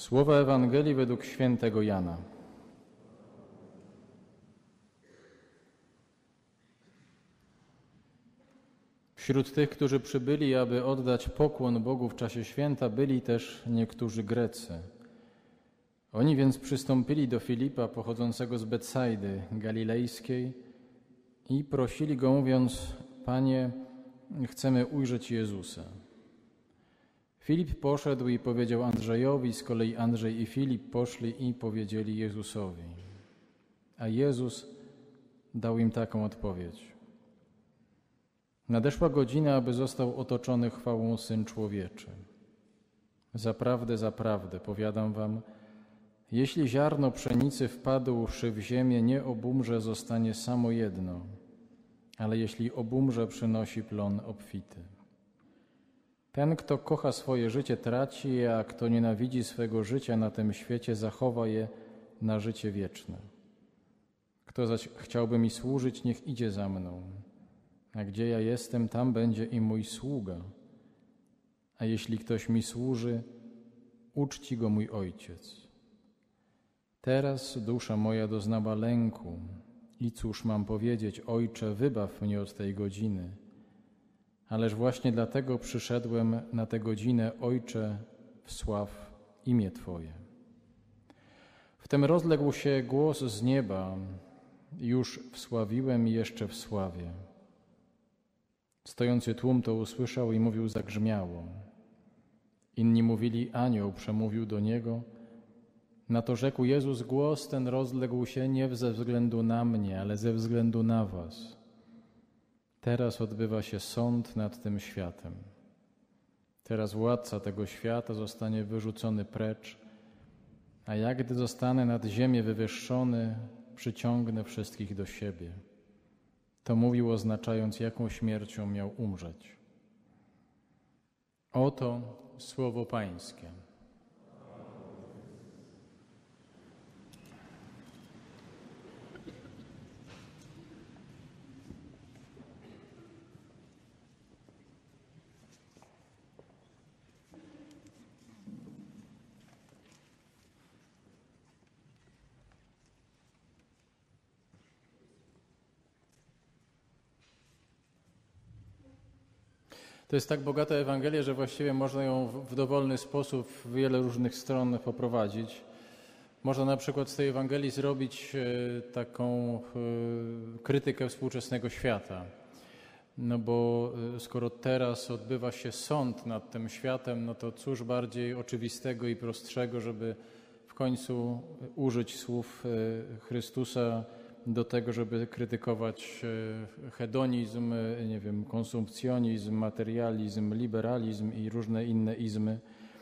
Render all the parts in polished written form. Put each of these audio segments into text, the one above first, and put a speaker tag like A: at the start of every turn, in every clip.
A: Słowa Ewangelii według świętego Jana. Wśród tych, którzy przybyli, aby oddać pokłon Bogu w czasie święta, byli też niektórzy Grecy. Oni więc przystąpili do Filipa, pochodzącego z Betsajdy Galilejskiej, i prosili go, mówiąc: Panie, chcemy ujrzeć Jezusa. Filip poszedł i powiedział Andrzejowi, z kolei Andrzej i Filip poszli i powiedzieli Jezusowi. A Jezus dał im taką odpowiedź: Nadeszła godzina, aby został otoczony chwałą Syn Człowieczy. Zaprawdę, zaprawdę, powiadam wam, jeśli ziarno pszenicy wpadłszy w ziemię, nie obumrze, zostanie samo jedno, ale jeśli obumrze, przynosi plon obfity. Ten, kto kocha swoje życie, traci je, a kto nienawidzi swego życia na tym świecie, zachowa je na życie wieczne. Kto zaś chciałby mi służyć, niech idzie za mną. A gdzie ja jestem, tam będzie i mój sługa. A jeśli ktoś mi służy, uczci go mój Ojciec. Teraz dusza moja doznała lęku. I cóż mam powiedzieć? Ojcze, wybaw mnie od tej godziny. Ależ właśnie dlatego przyszedłem na tę godzinę. Ojcze, wsław imię Twoje. Wtem rozległ się głos z nieba: Już wsławiłem i jeszcze wsławię. Stojący tłum to usłyszał i mówił zagrzmiało. Inni mówili: Anioł przemówił do niego. Na to rzekł Jezus: Głos ten rozległ się nie ze względu na mnie, ale ze względu na was. Teraz odbywa się sąd nad tym światem. Teraz władca tego świata zostanie wyrzucony precz, a ja, gdy zostanę nad ziemię wywyższony, przyciągnę wszystkich do siebie. To mówił, oznaczając, jaką śmiercią miał umrzeć. Oto słowo Pańskie. To jest tak bogata Ewangelia, że właściwie można ją w dowolny sposób w wiele różnych stron poprowadzić. Można na przykład z tej Ewangelii zrobić taką krytykę współczesnego świata. No bo skoro teraz odbywa się sąd nad tym światem, no to cóż bardziej oczywistego i prostszego, żeby w końcu użyć słów Chrystusa do tego, żeby krytykować hedonizm, nie wiem, konsumpcjonizm, materializm, liberalizm i różne inne izmy.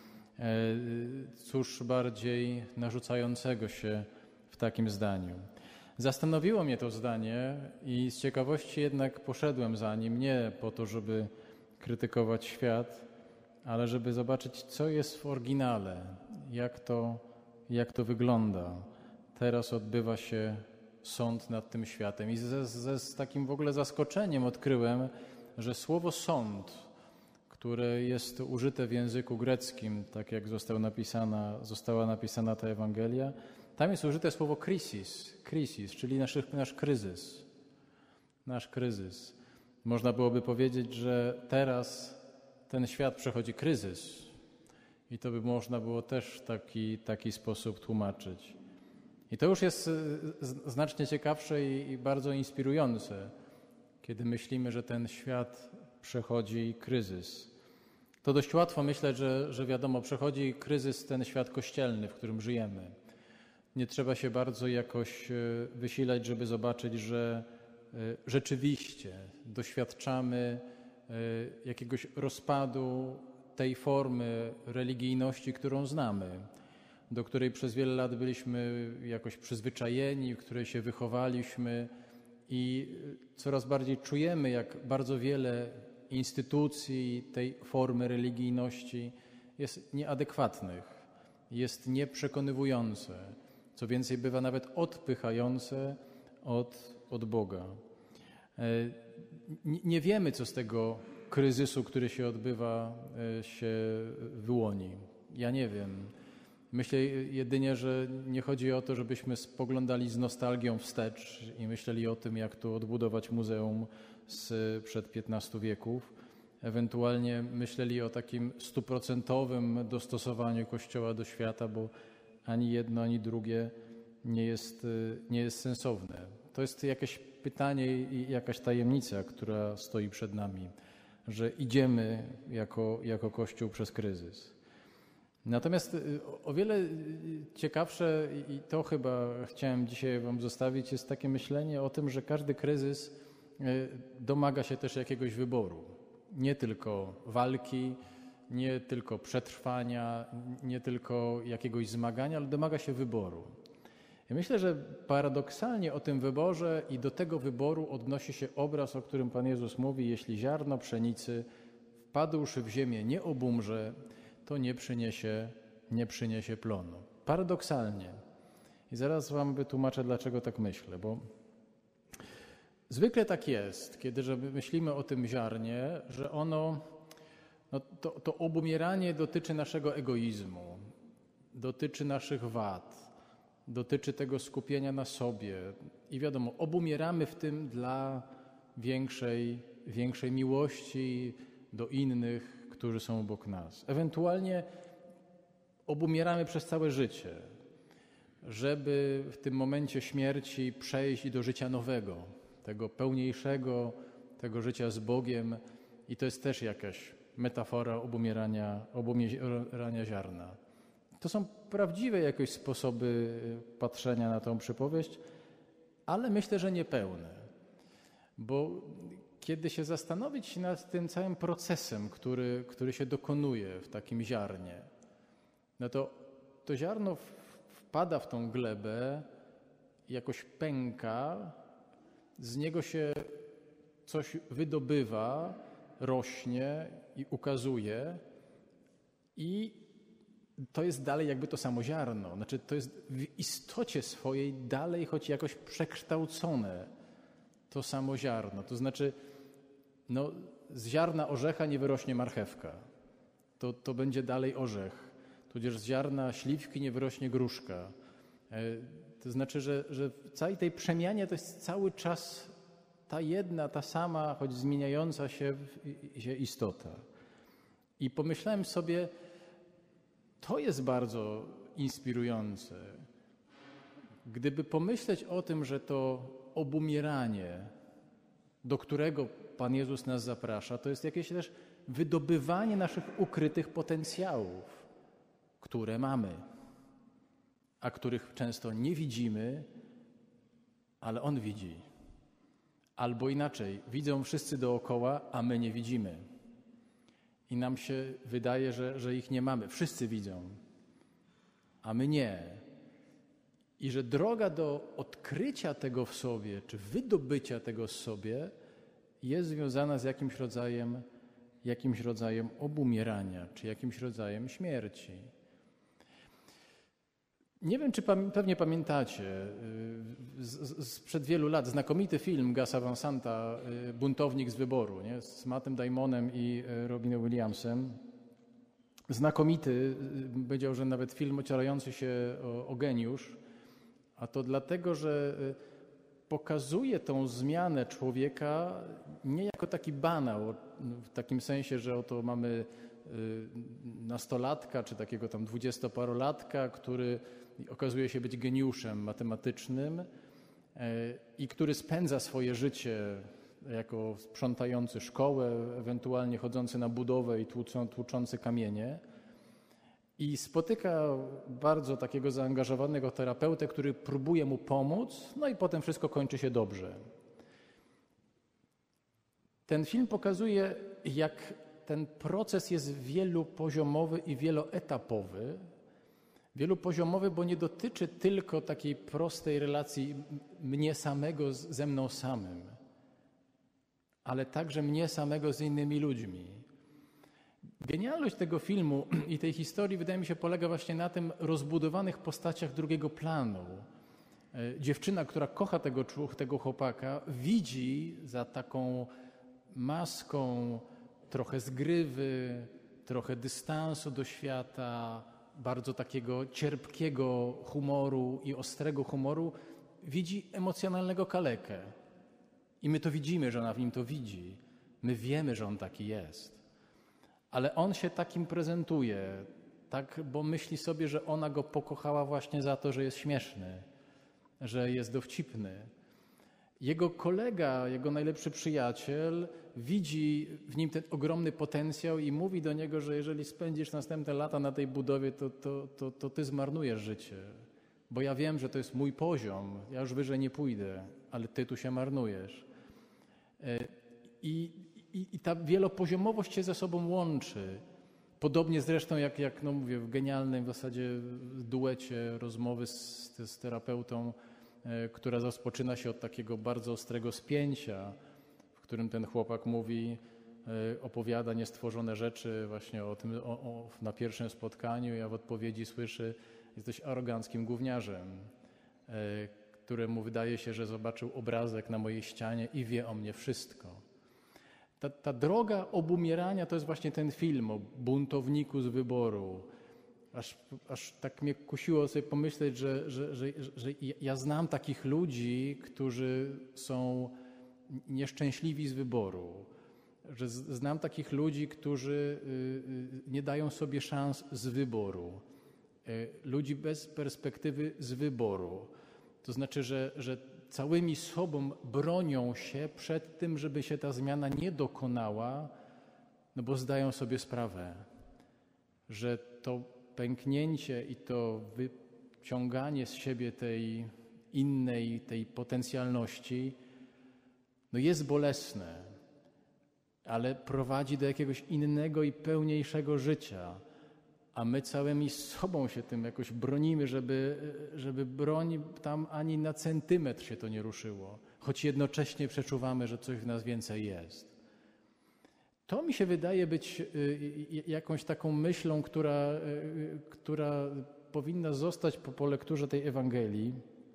A: Cóż bardziej narzucającego się w takim zdaniu. Zastanowiło mnie to zdanie i z ciekawości jednak poszedłem za nim, nie po to, żeby krytykować świat, ale żeby zobaczyć, co jest w oryginale, jak to wygląda. Teraz odbywa się sąd nad tym światem. I z takim w ogóle zaskoczeniem odkryłem, że słowo sąd, które jest użyte w języku greckim, tak jak została napisana ta Ewangelia, tam jest użyte słowo krisis, czyli nasz kryzys. Nasz kryzys. Można byłoby powiedzieć, że teraz ten świat przechodzi kryzys. I to by można było też taki sposób tłumaczyć. I to już jest znacznie ciekawsze i bardzo inspirujące, kiedy myślimy, że ten świat przechodzi kryzys. To dość łatwo myśleć, że wiadomo, przechodzi kryzys ten świat kościelny, w którym żyjemy. Nie trzeba się bardzo jakoś wysilać, żeby zobaczyć, że rzeczywiście doświadczamy jakiegoś rozpadu tej formy religijności, którą znamy, do której przez wiele lat byliśmy jakoś przyzwyczajeni, w której się wychowaliśmy i coraz bardziej czujemy, jak bardzo wiele instytucji tej formy religijności jest nieadekwatnych, jest nieprzekonywujące, co więcej bywa nawet odpychające od Boga. Nie wiemy, co z tego kryzysu, który się odbywa, się wyłoni. Ja nie wiem.
B: Myślę jedynie, że nie chodzi o to, żebyśmy spoglądali z nostalgią wstecz i myśleli o tym, jak tu odbudować muzeum sprzed XV wieków. Ewentualnie myśleli o takim 100% dostosowaniu Kościoła do świata, bo ani jedno, ani drugie nie jest sensowne. To jest jakieś pytanie i jakaś tajemnica, która stoi przed nami, że idziemy jako Kościół przez kryzys. Natomiast o wiele ciekawsze, i to chyba chciałem dzisiaj wam zostawić, jest takie myślenie o tym, że każdy kryzys domaga się też jakiegoś wyboru. Nie tylko walki, nie tylko przetrwania, nie tylko jakiegoś zmagania, ale domaga się wyboru. I myślę, że paradoksalnie o tym wyborze i do tego wyboru odnosi się obraz, o którym Pan Jezus mówi: jeśli ziarno pszenicy wpadłszy w ziemię nie obumrze, to nie przyniesie plonu. Paradoksalnie. I zaraz wam wytłumaczę, dlaczego tak myślę, bo zwykle tak jest, kiedy myślimy o tym ziarnie, że ono, to obumieranie dotyczy naszego egoizmu, dotyczy naszych wad, dotyczy tego skupienia na sobie. I wiadomo, obumieramy w tym dla większej miłości do innych, którzy są obok nas. Ewentualnie obumieramy przez całe życie, żeby w tym momencie śmierci przejść do życia nowego, tego pełniejszego, tego życia z Bogiem. I to jest też jakaś metafora obumierania ziarna. To są prawdziwe jakoś sposoby patrzenia na tą przypowieść, ale myślę, że niepełne. Bo kiedy się zastanowić nad tym całym procesem, który się dokonuje w takim ziarnie, no to ziarno wpada w tą glebę, jakoś pęka, z niego się coś wydobywa, rośnie i ukazuje i to jest dalej jakby to samo ziarno. Znaczy to jest w istocie swojej dalej, choć jakoś przekształcone to samo ziarno. To znaczy z ziarna orzecha nie wyrośnie marchewka. To będzie dalej orzech. Tudzież z ziarna śliwki nie wyrośnie gruszka. To znaczy, że w całej tej przemianie to jest cały czas ta jedna, ta sama, choć zmieniająca się istota. I pomyślałem sobie, to jest bardzo inspirujące. Gdyby pomyśleć o tym, że to obumieranie, do którego Pan Jezus nas zaprasza, to jest jakieś też wydobywanie naszych ukrytych potencjałów, które mamy, a których często nie widzimy, ale On widzi. Albo inaczej, widzą wszyscy dookoła, a my nie widzimy. I nam się wydaje, że ich nie mamy. Wszyscy widzą, a my nie. I że droga do odkrycia tego w sobie, czy wydobycia tego w sobie jest związana z jakimś rodzajem obumierania, czy jakimś rodzajem śmierci. Nie wiem, czy pewnie pamiętacie, sprzed wielu lat znakomity film Gusa Van Santa, Buntownik z wyboru, nie? Z Mattem Damonem i Robinem Williamsem. Znakomity, powiedział, że nawet film ocierający się o geniusz, a to dlatego, że pokazuje tą zmianę człowieka nie jako taki banał, w takim sensie, że oto mamy nastolatka, czy takiego tam 20-parolatka, który okazuje się być geniuszem matematycznym i który spędza swoje życie jako sprzątający szkołę, ewentualnie chodzący na budowę i tłuczący kamienie. I spotyka bardzo takiego zaangażowanego terapeutę, który próbuje mu pomóc, no i potem wszystko kończy się dobrze. Ten film pokazuje, jak ten proces jest wielopoziomowy i wieloetapowy. Wielopoziomowy, bo nie dotyczy tylko takiej prostej relacji mnie samego ze mną samym, ale także mnie samego z innymi ludźmi. Genialność tego filmu i tej historii, wydaje mi się, polega właśnie na tym rozbudowanych postaciach drugiego planu. Dziewczyna, która kocha tego chłopaka, widzi za taką maską trochę zgrywy, trochę dystansu do świata,
A: bardzo takiego cierpkiego humoru i ostrego humoru, widzi emocjonalnego kalekę. I my to widzimy, że ona w nim to widzi. My wiemy, że on taki jest. Ale on się takim prezentuje, tak, bo myśli sobie, że ona go pokochała właśnie za to, że jest śmieszny, że jest dowcipny. Jego kolega, jego najlepszy przyjaciel widzi w nim ten ogromny potencjał i mówi do niego, że jeżeli spędzisz następne lata na tej budowie, to ty zmarnujesz życie. Bo ja wiem, że to jest mój poziom, ja już wyżej nie pójdę, ale ty tu się marnujesz. I ta wielopoziomowość się ze sobą łączy. Podobnie zresztą jak no mówię, w genialnym w zasadzie duecie rozmowy z terapeutą, która rozpoczyna się od takiego bardzo ostrego spięcia, w którym ten chłopak mówi, opowiada niestworzone rzeczy właśnie o tym na pierwszym spotkaniu. Ja w odpowiedzi słyszę: jesteś aroganckim gówniarzem, któremu wydaje się, że zobaczył obrazek na mojej ścianie i wie o mnie wszystko. Ta droga obumierania to jest właśnie ten film o buntowniku z wyboru. Aż tak mnie kusiło sobie pomyśleć, że ja znam takich ludzi, którzy są nieszczęśliwi z wyboru. Że znam takich ludzi, którzy nie dają sobie szans z wyboru. Ludzi bez perspektywy z wyboru. To znaczy, że całymi sobą bronią się przed tym, żeby się ta zmiana nie dokonała, no bo zdają sobie sprawę, że to pęknięcie i to wyciąganie z siebie tej innej, tej potencjalności, no jest bolesne, ale prowadzi do jakiegoś innego i pełniejszego życia. A my całymi sobą się tym jakoś bronimy, żeby broń tam ani na centymetr się to nie ruszyło, choć jednocześnie przeczuwamy, że coś w nas więcej jest. To mi się wydaje być jakąś taką myślą, która powinna zostać po lekturze tej Ewangelii,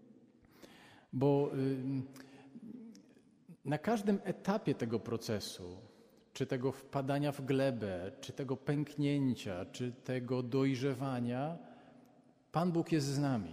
A: bo na każdym etapie tego procesu, czy tego wpadania w glebę, czy tego pęknięcia, czy tego dojrzewania, Pan Bóg jest z nami.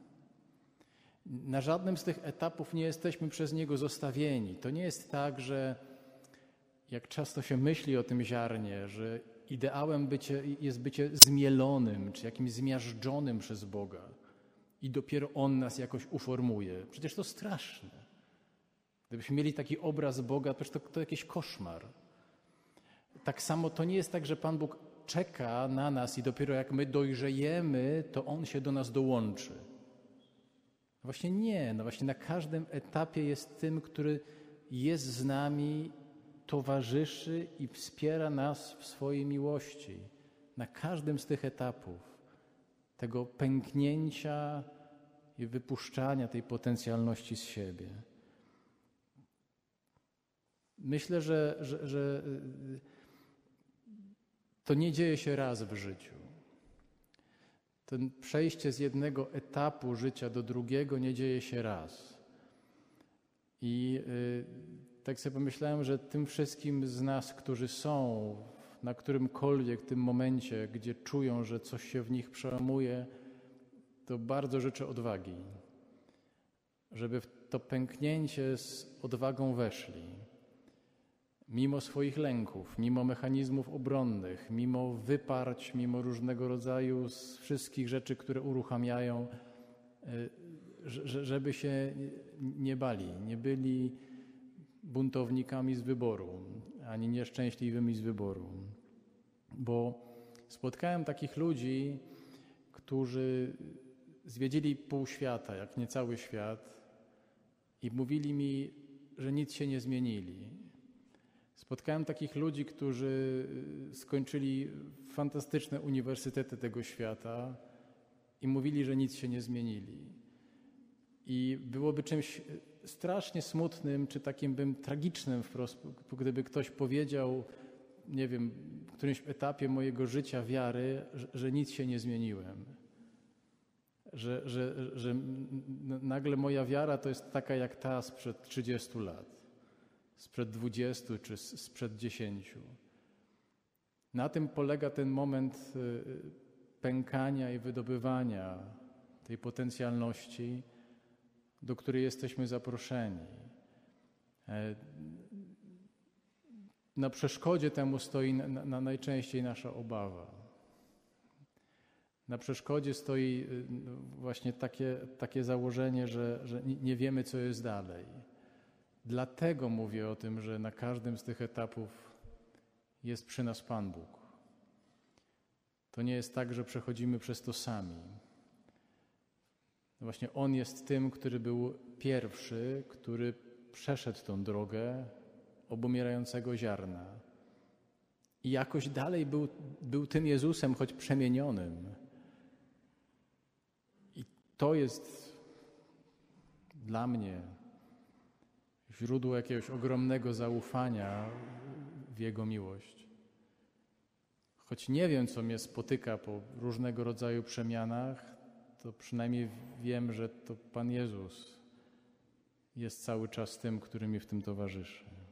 A: Na żadnym z tych etapów nie jesteśmy przez Niego zostawieni. To nie jest tak, że jak często się myśli o tym ziarnie, że ideałem jest bycie zmielonym, czy jakimś zmiażdżonym przez Boga i dopiero On nas jakoś uformuje. Przecież to straszne. Gdybyśmy mieli taki obraz Boga, to jakiś koszmar. Tak samo to nie jest tak, że Pan Bóg czeka na nas i dopiero jak my dojrzejemy, to On się do nas dołączy. Właśnie nie. No właśnie na każdym etapie jest tym, który jest z nami, towarzyszy i wspiera nas w swojej miłości. Na każdym z tych etapów tego pęknięcia i wypuszczania tej potencjalności z siebie. Myślę, że to nie dzieje się raz w życiu. To przejście z jednego etapu życia do drugiego nie dzieje się raz. I tak sobie pomyślałem, że tym wszystkim z nas, którzy są na którymkolwiek tym momencie, gdzie czują, że coś się w nich przełamuje, to bardzo życzę odwagi, żeby w to pęknięcie z odwagą weszli. Mimo swoich lęków, mimo mechanizmów obronnych, mimo wyparć, mimo różnego rodzaju z wszystkich rzeczy, które uruchamiają, żeby się nie bali, nie byli buntownikami z wyboru, ani nieszczęśliwymi z wyboru. Bo spotkałem takich ludzi, którzy zwiedzili pół świata, jak nie cały świat, i mówili mi, że nic się nie zmienili. Spotkałem takich ludzi, którzy skończyli fantastyczne uniwersytety tego świata i mówili, że nic się nie zmienili. I byłoby czymś strasznie smutnym, czy takim tragicznym wprost, gdyby ktoś powiedział, nie wiem, w którymś etapie mojego życia wiary, że nic się nie zmieniłem. Że nagle moja wiara to jest taka jak ta sprzed 30 lat. Sprzed 20 czy sprzed 10. Na tym polega ten moment pękania i wydobywania tej potencjalności, do której jesteśmy zaproszeni. Na przeszkodzie temu stoi najczęściej nasza obawa. Na przeszkodzie stoi właśnie takie założenie, że nie wiemy, co jest dalej. Dlatego mówię o tym, że na każdym z tych etapów jest przy nas Pan Bóg. To nie jest tak, że przechodzimy przez to sami. Właśnie On jest tym, który był pierwszy, który przeszedł tą drogę obumierającego ziarna. I jakoś dalej był tym Jezusem, choć przemienionym. I to jest dla mnie źródło jakiegoś ogromnego zaufania w Jego miłość. Choć nie wiem, co mnie spotyka po różnego rodzaju przemianach, to przynajmniej wiem, że to Pan Jezus jest cały czas tym, który mi w tym towarzyszy.